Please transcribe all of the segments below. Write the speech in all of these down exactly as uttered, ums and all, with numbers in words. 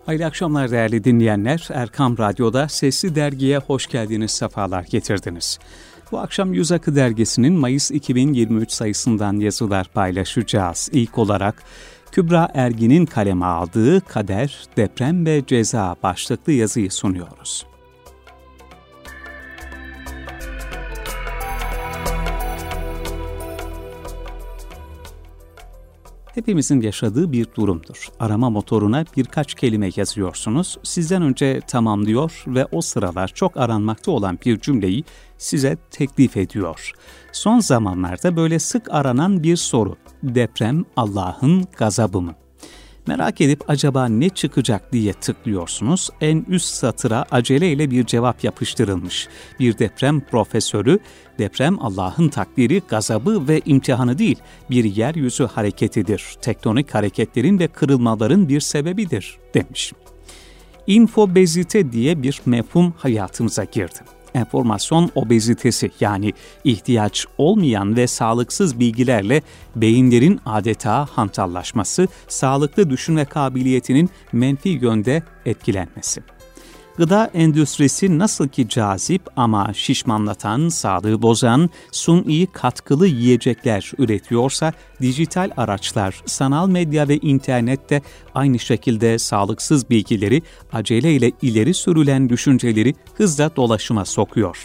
Hayırlı akşamlar değerli dinleyenler. Erkam Radyo'da Sesli Dergi'ye hoş geldiniz, sefalar getirdiniz. Bu akşam Yüz Akı Dergisi'nin Mayıs iki bin yirmi üç sayısından yazılar paylaşacağız. İlk olarak Kübra Ergin'in kaleme aldığı Kader, Deprem ve Ceza başlıklı yazıyı sunuyoruz. Hepimizin yaşadığı bir durumdur. Arama motoruna birkaç kelime yazıyorsunuz, sizden önce tamamlıyor ve o sıralar çok aranmakta olan bir cümleyi size teklif ediyor. Son zamanlarda böyle sık aranan bir soru: deprem Allah'ın gazabı mı? Merak edip acaba ne çıkacak diye tıklıyorsunuz. En üst satıra aceleyle bir cevap yapıştırılmış. Bir deprem profesörü, deprem Allah'ın takdiri, gazabı ve imtihanı değil, bir yeryüzü hareketidir. Tektonik hareketlerin ve kırılmaların bir sebebidir demiş. İnfobezite diye bir mefhum hayatımıza girdi. Enformasyon obezitesi, yani ihtiyaç olmayan ve sağlıksız bilgilerle beyinlerin adeta hantallaşması, sağlıklı düşünme kabiliyetinin menfi yönde etkilenmesi. Gıda endüstrisi nasıl ki cazip ama şişmanlatan, sağlığı bozan, suni katkılı yiyecekler üretiyorsa, dijital araçlar, sanal medya ve internet de aynı şekilde sağlıksız bilgileri, aceleyle ileri sürülen düşünceleri hızla dolaşıma sokuyor.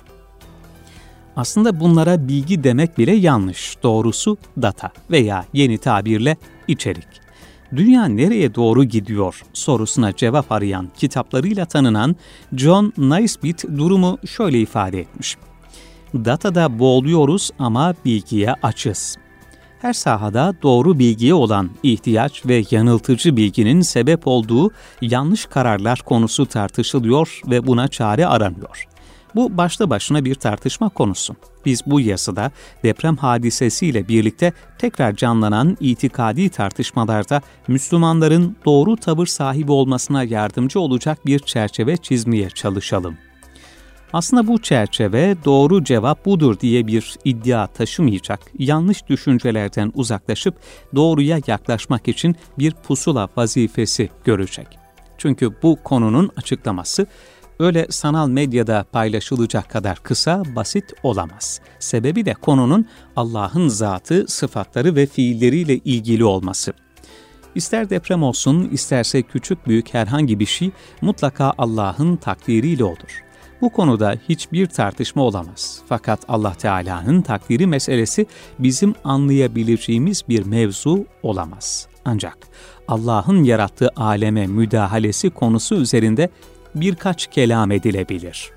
Aslında bunlara bilgi demek bile yanlış. Doğrusu data veya yeni tabirle içerik. Dünya nereye doğru gidiyor sorusuna cevap arayan kitaplarıyla tanınan John Naisbitt durumu şöyle ifade etmiş: datada boğuluyoruz ama bilgiye açız. Her sahada doğru bilgiye olan ihtiyaç ve yanıltıcı bilginin sebep olduğu yanlış kararlar konusu tartışılıyor ve buna çare aranıyor. Bu başlı başına bir tartışma konusu. Biz bu yazıda deprem hadisesiyle birlikte tekrar canlanan itikadi tartışmalarda Müslümanların doğru tavır sahibi olmasına yardımcı olacak bir çerçeve çizmeye çalışalım. Aslında bu çerçeve doğru cevap budur diye bir iddia taşımayacak, yanlış düşüncelerden uzaklaşıp doğruya yaklaşmak için bir pusula vazifesi görecek. Çünkü bu konunun açıklaması öyle sanal medyada paylaşılacak kadar kısa, basit olamaz. Sebebi de konunun Allah'ın zatı, sıfatları ve fiilleriyle ilgili olması. İster deprem olsun, isterse küçük büyük herhangi bir şey mutlaka Allah'ın takdiriyle olur. Bu konuda hiçbir tartışma olamaz. Fakat Allah Teala'nın takdiri meselesi bizim anlayabileceğimiz bir mevzu olamaz. Ancak Allah'ın yarattığı aleme müdahalesi konusu üzerinde birkaç kelam edilebilir.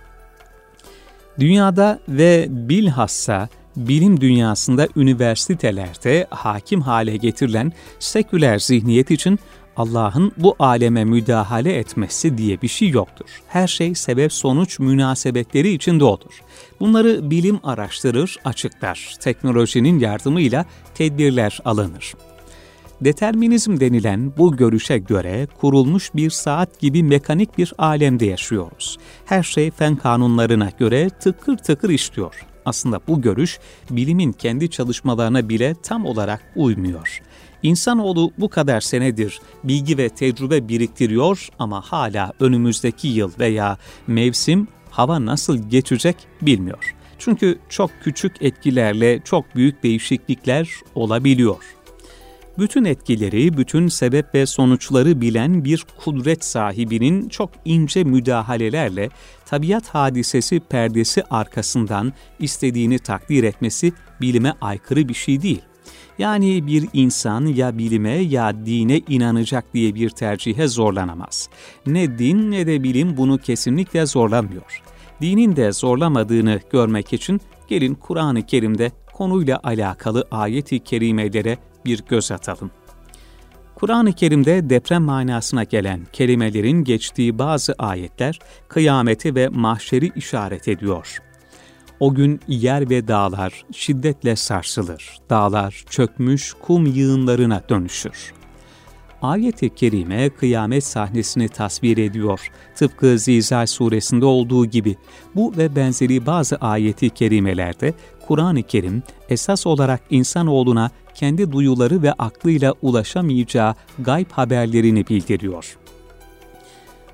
Dünyada ve bilhassa bilim dünyasında üniversitelerde hakim hale getirilen seküler zihniyet için Allah'ın bu aleme müdahale etmesi diye bir şey yoktur. Her şey sebep-sonuç münasebetleri içinde olur. Bunları bilim araştırır, açıklar. Teknolojinin yardımıyla tedbirler alınır. Determinizm denilen bu görüşe göre kurulmuş bir saat gibi mekanik bir alemde yaşıyoruz. Her şey fen kanunlarına göre tıkır tıkır işliyor. Aslında bu görüş bilimin kendi çalışmalarına bile tam olarak uymuyor. İnsanoğlu bu kadar senedir bilgi ve tecrübe biriktiriyor ama hala önümüzdeki yıl veya mevsim hava nasıl geçecek bilmiyor. Çünkü çok küçük etkilerle çok büyük değişiklikler olabiliyor. Bütün etkileri, bütün sebep ve sonuçları bilen bir kudret sahibinin çok ince müdahalelerle tabiat hadisesi perdesi arkasından istediğini takdir etmesi bilime aykırı bir şey değil. Yani bir insan ya bilime ya dine inanacak diye bir tercihe zorlanamaz. Ne din ne de bilim bunu kesinlikle zorlamıyor. Dinin de zorlamadığını görmek için gelin Kur'an-ı Kerim'de konuyla alakalı ayet-i kerimelere bir göz atalım. Kur'an-ı Kerim'de deprem manasına gelen kelimelerin geçtiği bazı ayetler kıyameti ve mahşeri işaret ediyor. O gün yer ve dağlar şiddetle sarsılır, dağlar çökmüş kum yığınlarına dönüşür. Ayet-i kerime kıyamet sahnesini tasvir ediyor. Tıpkı Zilzal suresinde olduğu gibi bu ve benzeri bazı ayet-i kerimelerde Kur'an-ı Kerim esas olarak insanoğluna kendi duyuları ve aklıyla ulaşamayacağı gayb haberlerini bildiriyor.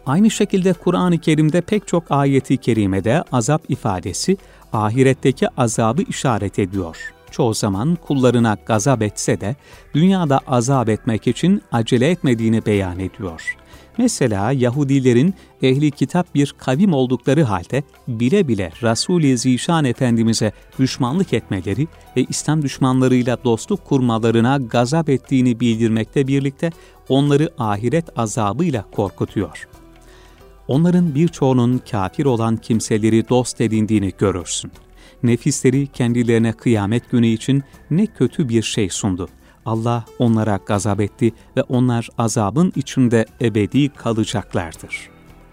Aynı şekilde Kur'an-ı Kerim'de pek çok ayeti kerimede azap ifadesi ahiretteki azabı işaret ediyor. Çoğu zaman kullarına gazap etse de dünyada azap etmek için acele etmediğini beyan ediyor. Mesela Yahudilerin ehli kitap bir kavim oldukları halde bile bile Resul-i Zişan Efendimiz'e düşmanlık etmeleri ve İslam düşmanlarıyla dostluk kurmalarına gazap ettiğini bildirmekle birlikte onları ahiret azabıyla korkutuyor. Onların birçoğunun kafir olan kimseleri dost edindiğini görürsün. Nefisleri kendilerine kıyamet günü için ne kötü bir şey sundu. Allah onlara gazap etti ve onlar azabın içinde ebedi kalacaklardır.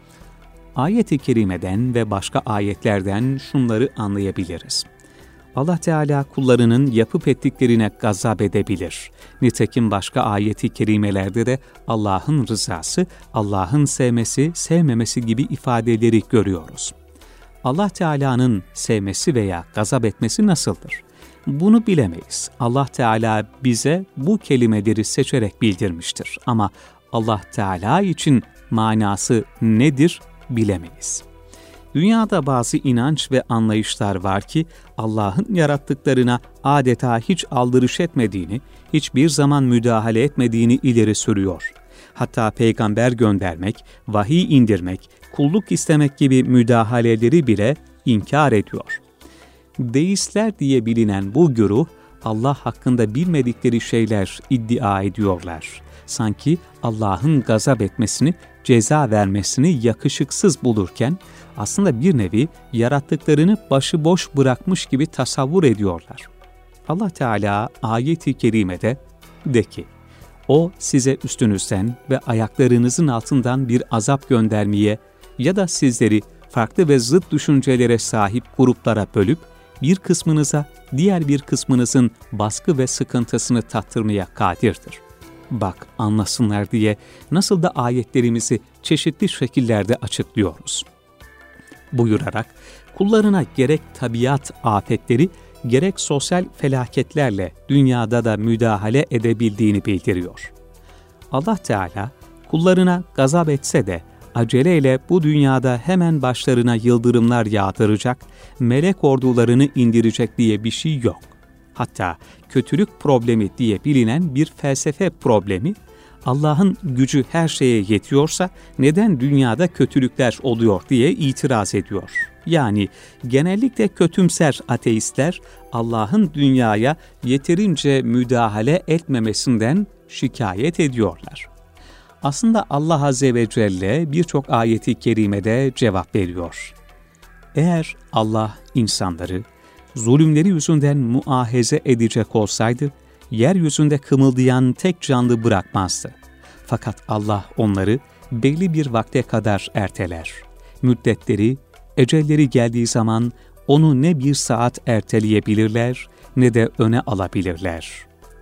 Ayet-i kerimeden ve ayetlerden ayetlerden şunları anlayabiliriz. Allah Teala kullarının yapıp ettiklerine gazap edebilir. Nitekim başka ayet-i kerimelerde de Allah'ın rızası, Allah'ın sevmesi, sevmemesi gibi ifadeleri görüyoruz. Allah Teala'nın sevmesi veya gazap etmesi nasıldır? Bunu bilemeyiz. Allah Teala bize bu kelimeleri seçerek bildirmiştir. Ama Allah Teala için manası nedir bilemeyiz. Dünyada bazı inanç ve anlayışlar var ki Allah'ın yarattıklarına adeta hiç aldırış etmediğini, hiçbir zaman müdahale etmediğini ileri sürüyor. Hatta peygamber göndermek, vahiy indirmek, kulluk istemek gibi müdahaleleri bile inkar ediyor. Deistler diye bilinen bu güruh, Allah hakkında bilmedikleri şeyler iddia ediyorlar. Sanki Allah'ın gazap etmesini, ceza vermesini yakışıksız bulurken, aslında bir nevi yarattıklarını başıboş bırakmış gibi tasavvur ediyorlar. Allah Teala ayet-i kerimede de ki, O size üstünüzden ve ayaklarınızın altından bir azap göndermeye ya da sizleri farklı ve zıt düşüncelere sahip gruplara bölüp, bir kısmınıza diğer bir kısmınızın baskı ve sıkıntısını tattırmaya kadirdir. Bak anlasınlar diye nasıl da ayetlerimizi çeşitli şekillerde açıklıyoruz. Buyurarak kullarına gerek tabiat afetleri gerek sosyal felaketlerle dünyada da müdahale edebildiğini bildiriyor. Allah Teala kullarına gazap etse de aceleyle bu dünyada hemen başlarına yıldırımlar yağdıracak, melek ordularını indirecek diye bir şey yok. Hatta kötülük problemi diye bilinen bir felsefe problemi, Allah'ın gücü her şeye yetiyorsa neden dünyada kötülükler oluyor diye itiraz ediyor. Yani genellikle kötümser ateistler Allah'ın dünyaya yeterince müdahale etmemesinden şikayet ediyorlar. Aslında Allah Azze ve Celle birçok ayeti kerimede cevap veriyor. Eğer Allah insanları zulümleri yüzünden muahize edecek olsaydı, yeryüzünde kımıldayan tek canlı bırakmazdı. Fakat Allah onları belli bir vakte kadar erteler. Müddetleri, ecelleri geldiği zaman onu ne bir saat erteleyebilirler ne de öne alabilirler.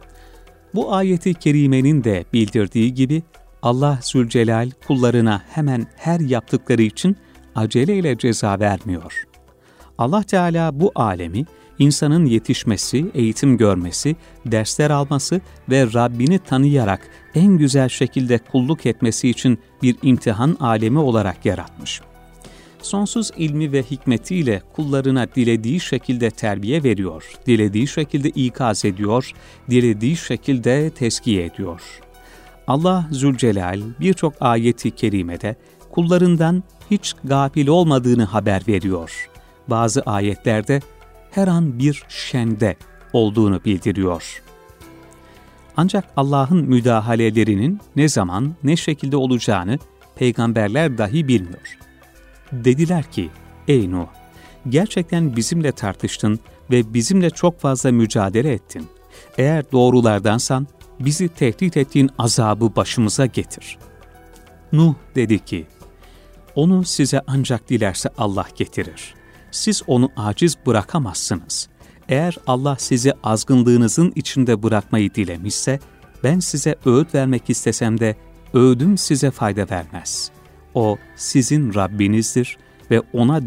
Bu ayeti kerimenin de bildirdiği gibi Allah Zülcelal kullarına hemen her yaptıkları için aceleyle ceza vermiyor. Allah Teala bu alemi insanın yetişmesi, eğitim görmesi, dersler alması ve Rabbini tanıyarak en güzel şekilde kulluk etmesi için bir imtihan alemi olarak yaratmış. Sonsuz ilmi ve hikmetiyle kullarına dilediği şekilde terbiye veriyor, dilediği şekilde ikaz ediyor, dilediği şekilde tezkiye ediyor. Allah Zülcelal birçok ayeti kerimede kullarından hiç gafil olmadığını haber veriyor. Bazı ayetlerde her an bir şende olduğunu bildiriyor. Ancak Allah'ın müdahalelerinin ne zaman, ne şekilde olacağını peygamberler dahi bilmiyor. Dediler ki, ey Nuh, gerçekten bizimle tartıştın ve bizimle çok fazla mücadele ettin. Eğer doğrulardansan bizi tehdit ettiğin azabı başımıza getir. Nuh dedi ki, onu size ancak dilerse Allah getirir. Siz onu aciz bırakamazsınız. Eğer Allah sizi azgınlığınızın içinde bırakmayı dilemişse, ben size öğüt vermek istesem de öğüdüm size fayda vermez. O sizin Rabbinizdir ve ona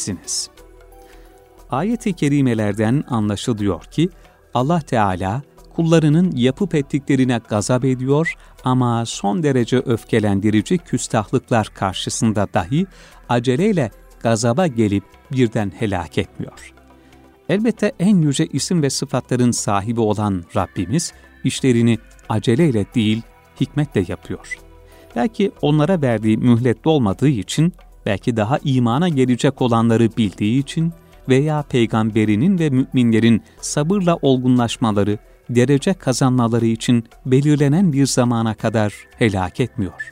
döndürüleceksiniz. Ayet-i kerimelerden anlaşılıyor ki Allah Teala kullarının yapıp ettiklerine gazap ediyor ama son derece öfkelendirici küstahlıklar karşısında dahi aceleyle gazaba gelip birden helak etmiyor. Elbette en yüce isim ve sıfatların sahibi olan Rabbimiz işlerini aceleyle değil, hikmetle yapıyor. Belki onlara verdiği mühlet olmadığı için, belki daha imana gelecek olanları bildiği için veya peygamberinin ve müminlerin sabırla olgunlaşmaları, derece kazanmaları için belirlenen bir zamana kadar helak etmiyor.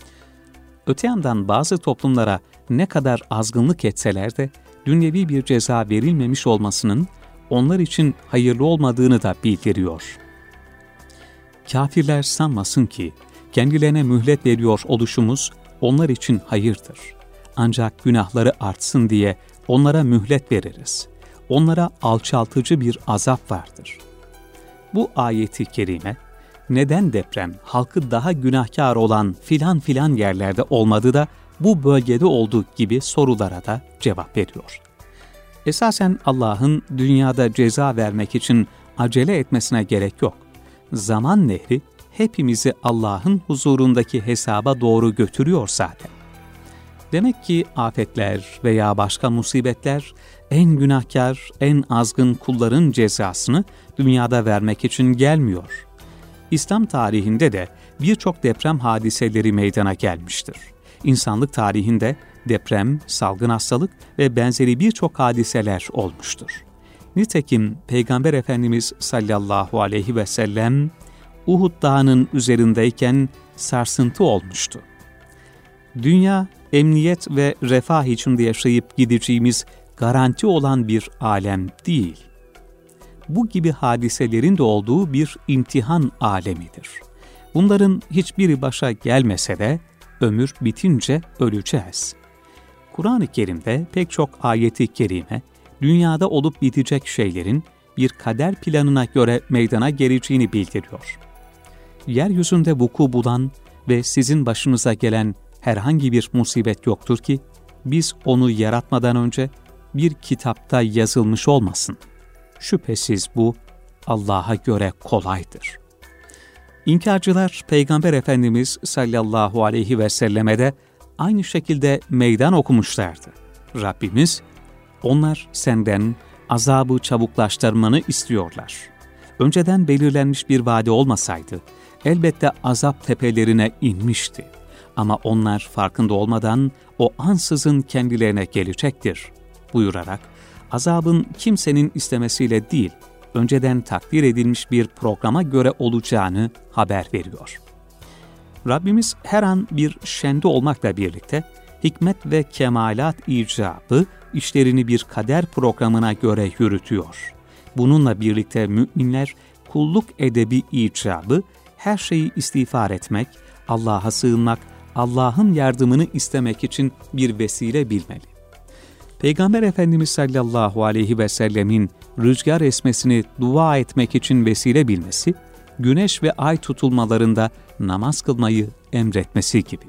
Öte yandan bazı toplumlara ne kadar azgınlık etseler de dünyevi bir ceza verilmemiş olmasının onlar için hayırlı olmadığını da bildiriyor. Kafirler sanmasın ki kendilerine mühlet veriyor oluşumuz onlar için hayırdır. Ancak günahları artsın diye onlara mühlet veririz. Onlara alçaltıcı bir azap vardır. Bu ayeti kerime, neden deprem halkı daha günahkar olan filan filan yerlerde olmadı da bu bölgede olduğu gibi sorulara da cevap veriyor. Esasen Allah'ın dünyada ceza vermek için acele etmesine gerek yok. Zaman nehri hepimizi Allah'ın huzurundaki hesaba doğru götürüyor zaten. Demek ki afetler veya başka musibetler en günahkar, en azgın kulların cezasını dünyada vermek için gelmiyor. İslam tarihinde de birçok deprem hadiseleri meydana gelmiştir. İnsanlık tarihinde deprem, salgın hastalık ve benzeri birçok hadiseler olmuştur. Nitekim Peygamber Efendimiz sallallahu aleyhi ve sellem Uhud Dağı'nın üzerindeyken sarsıntı olmuştu. Dünya, emniyet ve refah içinde yaşayıp gideceğimiz garanti olan bir alem değil. Bu gibi hadiselerin de olduğu bir imtihan alemidir. Bunların hiçbiri başa gelmese de ömür bitince öleceğiz. Kur'an-ı Kerim'de pek çok ayeti kerime, dünyada olup bitecek şeylerin bir kader planına göre meydana geleceğini bildiriyor. Yeryüzünde vuku bulan ve sizin başınıza gelen herhangi bir musibet yoktur ki, biz onu yaratmadan önce bir kitapta yazılmış olmasın. Şüphesiz bu Allah'a göre kolaydır. İnkarcılar Peygamber Efendimiz sallallahu aleyhi ve selleme de aynı şekilde meydan okumuşlardı. Rabbimiz, onlar senden azabı çabuklaştırmanı istiyorlar. Önceden belirlenmiş bir vade olmasaydı, elbette azap tepelerine inmişti. Ama onlar farkında olmadan o ansızın kendilerine gelecektir buyurarak, azabın kimsenin istemesiyle değil, önceden takdir edilmiş bir programa göre olacağını haber veriyor. Rabbimiz her an bir şende olmakla birlikte, hikmet ve kemalat icabı işlerini bir kader programına göre yürütüyor. Bununla birlikte müminler kulluk edebi icabı, her şeyi istiğfar etmek, Allah'a sığınmak, Allah'ın yardımını istemek için bir vesile bilmeli. Peygamber Efendimiz sallallahu aleyhi ve sellemin rüzgar esmesini dua etmek için vesile bilmesi, güneş ve ay tutulmalarında namaz kılmayı emretmesi gibi.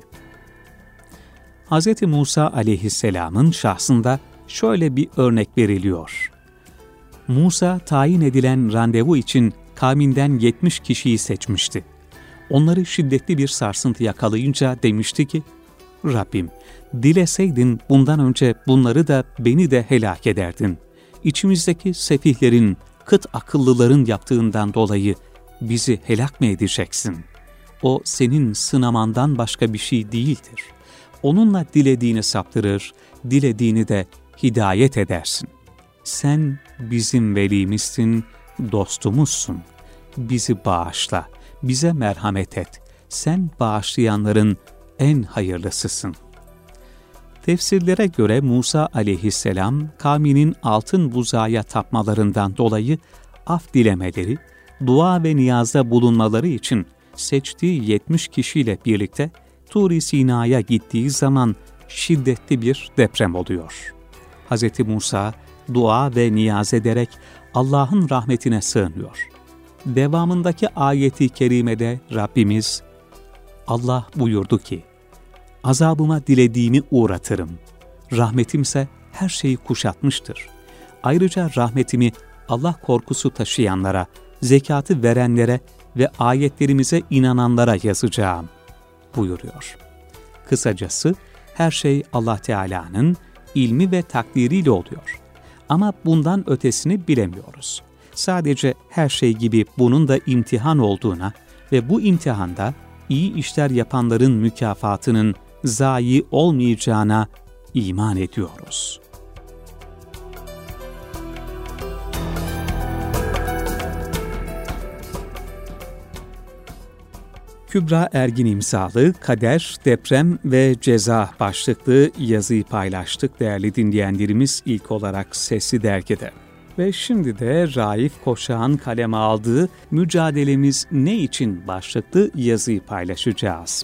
Hz. Musa aleyhisselamın şahsında şöyle bir örnek veriliyor. Musa tayin edilen randevu için kavminden yetmiş kişiyi seçmişti. Onları şiddetli bir sarsıntı yakalayınca demişti ki, Rabbim, dileseydin bundan önce bunları da beni de helak ederdin. İçimizdeki sefihlerin, kıt akıllıların yaptığından dolayı bizi helak mı edeceksin? O senin sınamandan başka bir şey değildir. Onunla dilediğini saptırır, dilediğini de hidayet edersin. Sen bizim velimizsin, dostumuzsun. Bizi bağışla, bize merhamet et. Sen bağışlayanların en hayırlısısın. Tefsirlere göre Musa aleyhisselam, kavminin altın buzağa tapmalarından dolayı af dilemeleri, dua ve niyazda bulunmaları için seçtiği yetmiş kişiyle birlikte Tur-i Sina'ya gittiği zaman şiddetli bir deprem oluyor. Hz. Musa dua ve niyaz ederek Allah'ın rahmetine sığınıyor. Devamındaki ayeti kerimede Rabbimiz, Allah buyurdu ki, azabıma dilediğimi uğratırım. Rahmetimse her şeyi kuşatmıştır. Ayrıca rahmetimi Allah korkusu taşıyanlara, zekatı verenlere ve ayetlerimize inananlara yazacağım buyuruyor. Kısacası her şey Allah Teala'nın ilmi ve takdiriyle oluyor. Ama bundan ötesini bilemiyoruz. Sadece her şey gibi bunun da imtihan olduğuna ve bu imtihanda iyi işler yapanların mükafatının zayi olmayacağına iman ediyoruz. Kübra Ergin imzalı Kader, Deprem ve Ceza başlıklı yazıyı paylaştık değerli dinleyenlerimiz ilk olarak Sesli Dergi'de. Ve şimdi de Raif Koçak'ın kaleme aldığı Mücadelemiz Ne İçin başlıklı yazıyı paylaşacağız.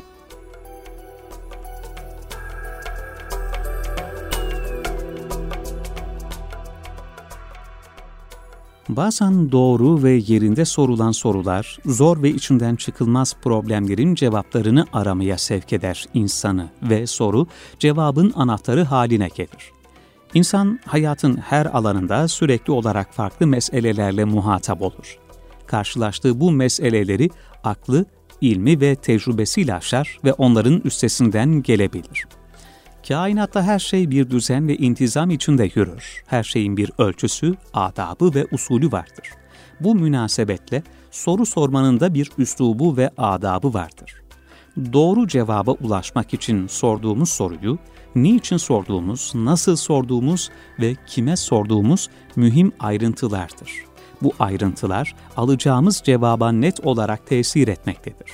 Bazen doğru ve yerinde sorulan sorular, zor ve içinden çıkılmaz problemlerin cevaplarını aramaya sevk eder insanı ve soru, cevabın anahtarı haline gelir. İnsan, hayatın her alanında sürekli olarak farklı meselelerle muhatap olur. Karşılaştığı bu meseleleri aklı, ilmi ve tecrübesiyle aşar ve onların üstesinden gelebilir. Kainatta her şey bir düzen ve intizam içinde yürür. Her şeyin bir ölçüsü, adabı ve usulü vardır. Bu münasebetle soru sormanın da bir üslubu ve adabı vardır. Doğru cevaba ulaşmak için sorduğumuz soruyu, niçin sorduğumuz, nasıl sorduğumuz ve kime sorduğumuz mühim ayrıntılardır. Bu ayrıntılar alacağımız cevaba net olarak tesir etmektedir.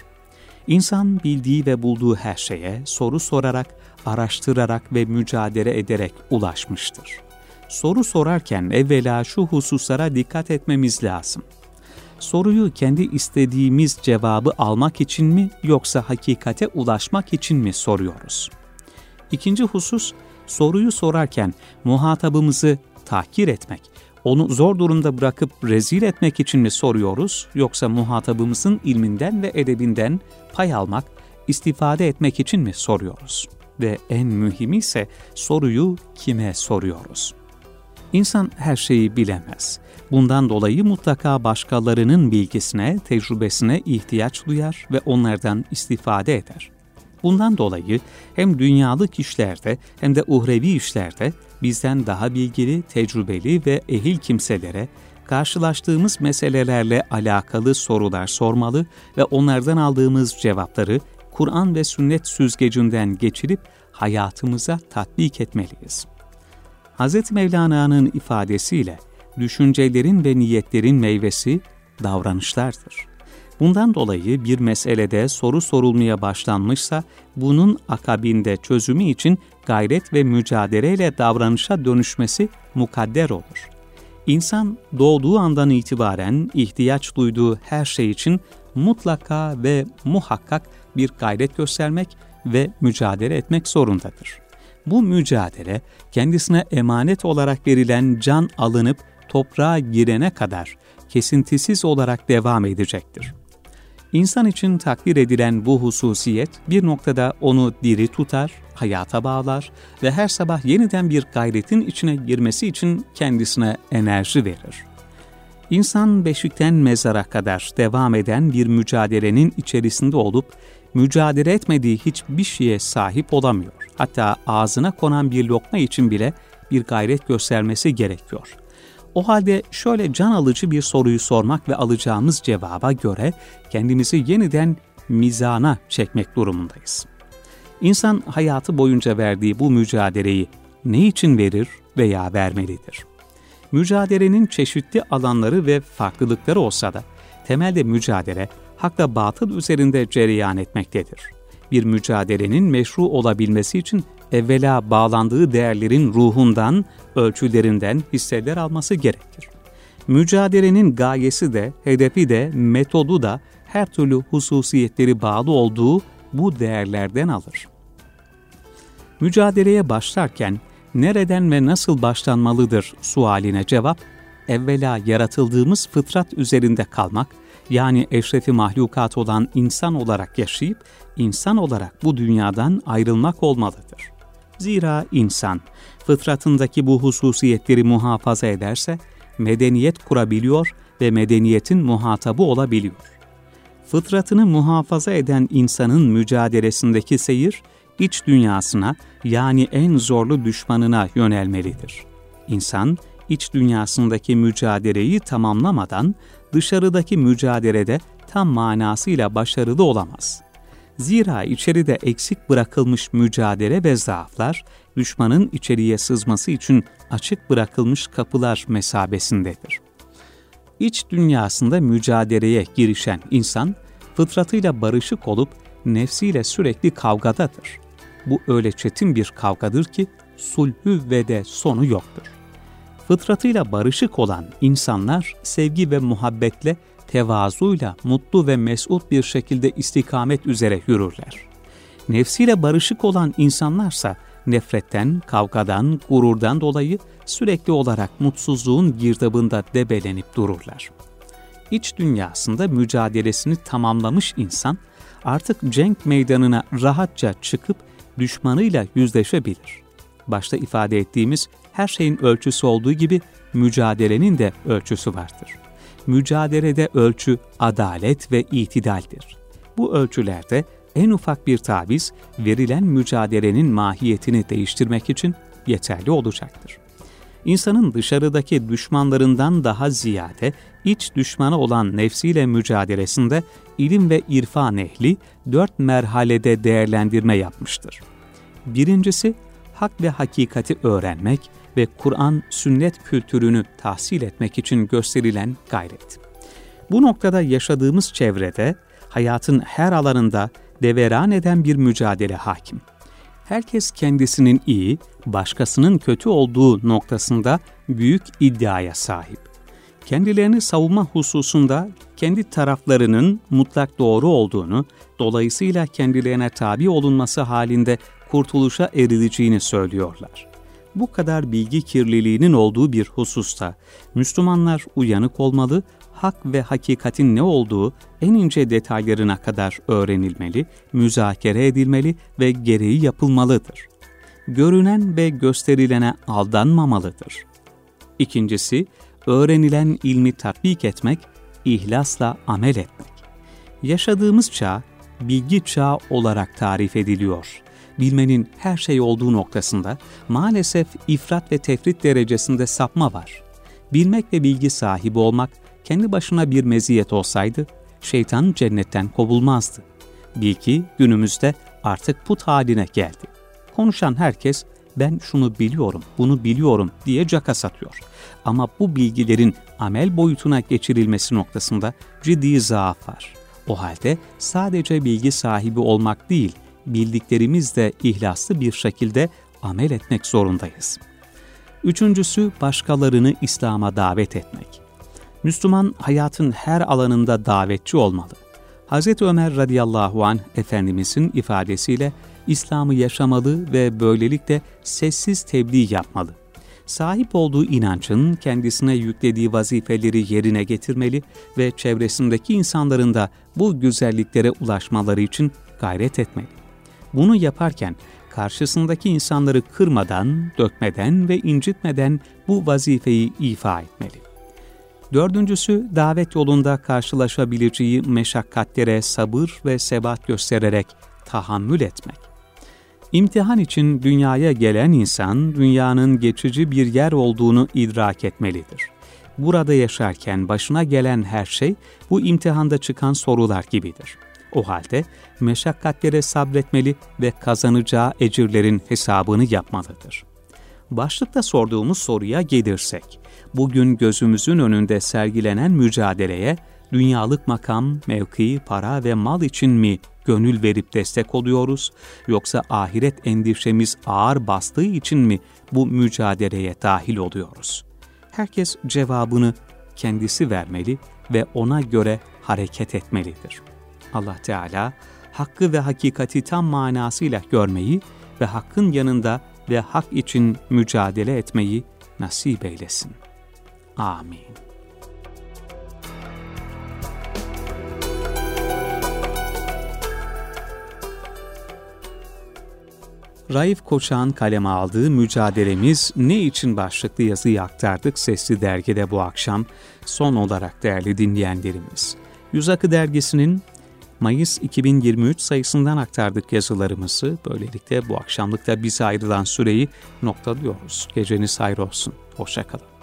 İnsan bildiği ve bulduğu her şeye soru sorarak, araştırarak ve mücadele ederek ulaşmıştır. Soru sorarken evvela şu hususlara dikkat etmemiz lazım. Soruyu kendi istediğimiz cevabı almak için mi yoksa hakikate ulaşmak için mi soruyoruz? İkinci husus, soruyu sorarken muhatabımızı tahkir etmek, onu zor durumda bırakıp rezil etmek için mi soruyoruz yoksa muhatabımızın ilminden ve edebinden pay almak, istifade etmek için mi soruyoruz? Ve en mühimi ise soruyu kime soruyoruz? İnsan her şeyi bilemez. Bundan dolayı mutlaka başkalarının bilgisine, tecrübesine ihtiyaç duyar ve onlardan istifade eder. Bundan dolayı hem dünyalık işlerde hem de uhrevi işlerde bizden daha bilgili, tecrübeli ve ehil kimselere karşılaştığımız meselelerle alakalı sorular sormalı ve onlardan aldığımız cevapları Kur'an ve sünnet süzgecinden geçirip hayatımıza tatbik etmeliyiz. Hz. Mevlana'nın ifadesiyle düşüncelerin ve niyetlerin meyvesi davranışlardır. Bundan dolayı bir meselede soru sorulmaya başlanmışsa bunun akabinde çözümü için gayret ve mücadeleyle davranışa dönüşmesi mukadder olur. İnsan doğduğu andan itibaren ihtiyaç duyduğu her şey için mutlaka ve muhakkak bir gayret göstermek ve mücadele etmek zorundadır. Bu mücadele kendisine emanet olarak verilen can alınıp toprağa girene kadar kesintisiz olarak devam edecektir. İnsan için takdir edilen bu hususiyet bir noktada onu diri tutar, hayata bağlar ve her sabah yeniden bir gayretin içine girmesi için kendisine enerji verir. İnsan beşikten mezara kadar devam eden bir mücadelenin içerisinde olup, mücadele etmediği hiçbir şeye sahip olamıyor. Hatta ağzına konan bir lokma için bile bir gayret göstermesi gerekiyor. O halde şöyle can alıcı bir soruyu sormak ve alacağımız cevaba göre kendimizi yeniden mizana çekmek durumundayız. İnsan hayatı boyunca verdiği bu mücadeleyi ne için verir veya vermelidir? Mücadelenin çeşitli alanları ve farklılıkları olsa da temelde mücadele hakla batıl üzerinde cereyan etmektedir. Bir mücadelenin meşru olabilmesi için evvela bağlandığı değerlerin ruhundan, ölçülerinden hisseler alması gerekir. Mücadelenin gayesi de, hedefi de, metodu da her türlü hususiyetleri bağlı olduğu bu değerlerden alır. Mücadeleye başlarken nereden ve nasıl başlanmalıdır sualine cevap, evvela yaratıldığımız fıtrat üzerinde kalmak, yani eşrefi mahlukat olan insan olarak yaşayıp, insan olarak bu dünyadan ayrılmak olmalıdır. Zira insan, fıtratındaki bu hususiyetleri muhafaza ederse, medeniyet kurabiliyor ve medeniyetin muhatabı olabiliyor. Fıtratını muhafaza eden insanın mücadelesindeki seyir, iç dünyasına yani en zorlu düşmanına yönelmelidir. İnsan, iç dünyasındaki mücadeleyi tamamlamadan dışarıdaki mücadelede tam manasıyla başarılı olamaz. Zira içeride eksik bırakılmış mücadele ve zaaflar, düşmanın içeriye sızması için açık bırakılmış kapılar mesabesindedir. İç dünyasında mücadeleye girişen insan, fıtratıyla barışık olup nefsiyle sürekli kavgadadır. Bu öyle çetin bir kavgadır ki sulhü ve de sonu yoktur. Fıtratıyla barışık olan insanlar sevgi ve muhabbetle, tevazuyla mutlu ve mesut bir şekilde istikamet üzere yürürler. Nefsiyle barışık olan insanlarsa nefretten, kavgadan, gururdan dolayı sürekli olarak mutsuzluğun girdabında debelenip dururlar. İç dünyasında mücadelesini tamamlamış insan artık cenk meydanına rahatça çıkıp düşmanıyla yüzleşebilir. Başta ifade ettiğimiz her şeyin ölçüsü olduğu gibi mücadelenin de ölçüsü vardır. Mücadelede ölçü adalet ve itidaldir. Bu ölçülerde en ufak bir taviz verilen mücadelenin mahiyetini değiştirmek için yeterli olacaktır. İnsanın dışarıdaki düşmanlarından daha ziyade iç düşmanı olan nefsiyle mücadelesinde ilim ve irfan ehli dört merhalede değerlendirme yapmıştır. Birincisi, hak ve hakikati öğrenmek ve Kur'an, sünnet kültürünü tahsil etmek için gösterilen gayret. Bu noktada yaşadığımız çevrede, hayatın her alanında deveran eden bir mücadele hakim. Herkes kendisinin iyi, başkasının kötü olduğu noktasında büyük iddiaya sahip. Kendilerini savunma hususunda kendi taraflarının mutlak doğru olduğunu, dolayısıyla kendilerine tabi olunması halinde kurtuluşa erileceğini söylüyorlar. Bu kadar bilgi kirliliğinin olduğu bir hususta Müslümanlar uyanık olmalı, hak ve hakikatin ne olduğu en ince detaylarına kadar öğrenilmeli, müzakere edilmeli ve gereği yapılmalıdır. Görünen ve gösterilene aldanmamalıdır. İkincisi, öğrenilen ilmi tatbik etmek, ihlasla amel etmek. Yaşadığımız çağ, bilgi çağı olarak tarif ediliyor. Bilmenin her şey olduğu noktasında maalesef ifrat ve tefrit derecesinde sapma var. Bilmek ve bilgi sahibi olmak kendi başına bir meziyet olsaydı, şeytan cennetten kovulmazdı. Bilgi günümüzde artık put haline geldi. Konuşan herkes, ben şunu biliyorum, bunu biliyorum diye caka satıyor. Ama bu bilgilerin amel boyutuna geçirilmesi noktasında ciddi zaaf var. O halde sadece bilgi sahibi olmak değil, bildiklerimizle ihlaslı bir şekilde amel etmek zorundayız. Üçüncüsü, başkalarını İslam'a davet etmek. Müslüman hayatın her alanında davetçi olmalı. Hazreti Ömer radıyallahu anh Efendimizin ifadesiyle İslam'ı yaşamalı ve böylelikle sessiz tebliğ yapmalı. Sahip olduğu inancın kendisine yüklediği vazifeleri yerine getirmeli ve çevresindeki insanların da bu güzelliklere ulaşmaları için gayret etmeli. Bunu yaparken karşısındaki insanları kırmadan, dökmeden ve incitmeden bu vazifeyi ifa etmeli. Dördüncüsü, davet yolunda karşılaşabileceği meşakkatlere sabır ve sebat göstererek tahammül etmek. İmtihan için dünyaya gelen insan, dünyanın geçici bir yer olduğunu idrak etmelidir. Burada yaşarken başına gelen her şey, bu imtihanda çıkan sorular gibidir. O halde meşakkatlere sabretmeli ve kazanacağı ecirlerin hesabını yapmalıdır. Başlıkta sorduğumuz soruya gelirsek, bugün gözümüzün önünde sergilenen mücadeleye dünyalık makam, mevki, para ve mal için mi gönül verip destek oluyoruz, yoksa ahiret endişemiz ağır bastığı için mi bu mücadeleye dahil oluyoruz? Herkes cevabını kendisi vermeli ve ona göre hareket etmelidir. Allah Teala, hakkı ve hakikati tam manasıyla görmeyi ve hakkın yanında ve hak için mücadele etmeyi nasip eylesin. Amin. Raif Koçak'ın kaleme aldığı Mücadelemiz Ne için başlıklı yazıyı aktardık Sesli Dergi'de bu akşam. Son olarak değerli dinleyenlerimiz, Yüz Akı Dergisi'nin Mayıs iki bin yirmi üç sayısından aktardık yazılarımızı. Böylelikle bu akşamlıkta bize ayrılan süreyi noktalıyoruz. Geceniz hayır olsun. Hoşça kalın.